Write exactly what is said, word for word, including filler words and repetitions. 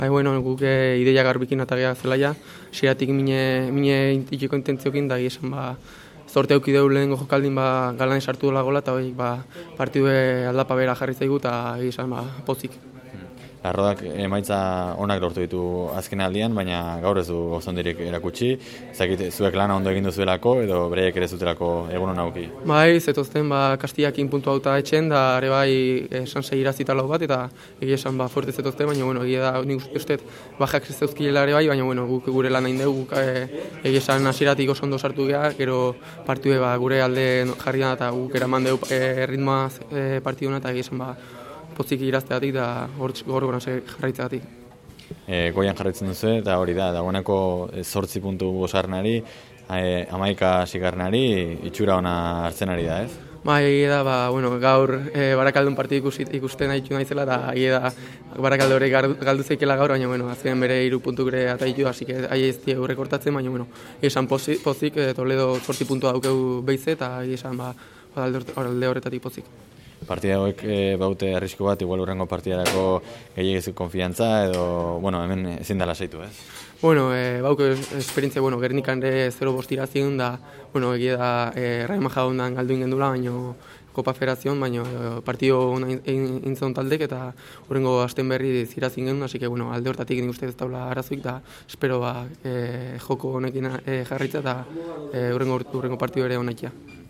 Bai, bueno, guk e, ideia garbikin atagia zelaia, xeratik mine, mine itiko intentziokin, da esan ba, zorte auki deu lehenengo jokaldin ba, galan esartu dola gola, eta hori ba, partidue aldapa bera jarri zaigu, eta esan ba, pozik. Arrodak emaitza onak lortu ditu azken aldian, baina gaur ez du gozondirik erakutsi. Zakit, zuek lana ondo egin duzuelako edo bereiek ere zutelako egunon auki? Bai, zetozten ba, Kastillakin puntu auta etxen, da ere bai esan sei irazita lau bat, eta egia esan ba, fuerte zetozten, baina bueno, egia da nik uste bajak zeuzkilela ere bai, baina bueno, guk gure lan hain dugu, e, egia esan hasieratik oso ondo sartu geha, gero partidue ba, gure alde jarri da, eta guk eraman dugu e, ritmoa e, partiduna, eta egia esan ba, pozik irazteatik da gor gora jarraitzeatik. E, goian jarraitzen duzu eta hori da, dagoeneko zortzi puntu bosgarrenari, e, hamaika sigarrenari, itxura ona hartzen ari da, ez? Bai, da, ba, bueno, gaur e, Barakaldon partidu ikusten nahitu naizela, eta da, Barakaldo hori galdu zeikela gaur, baina, bueno, azken bere hiru puntu gure ataitu, hasi que ahi ez diegu rekortatzen, baina, bueno, esan pozik, pozik e, Toledo zortzi puntua daukeu behize, eta esan, ba, alde horretatik pozik. Partida hauek e, baute arrisku bat, igual urrengo partidarako gehiagizu konfiantza edo, bueno, hemen ezin da lasaitu, ez? Bueno, e, bauke esperientzia, bueno, Gernikan ere zero bostira zion da, bueno, egia da, e, Raima Jaundan galdu ingen dula, baina Kopa Federazion, baina e, partido intzon taldek, eta urrengo asten berri zira zingen, hasi que, bueno, alde hortatik nik uste ez daula arazoik, da, espero, ba, e, joko honekin e, jarritza, eta e, urrengo, urrengo partido ere honaikia.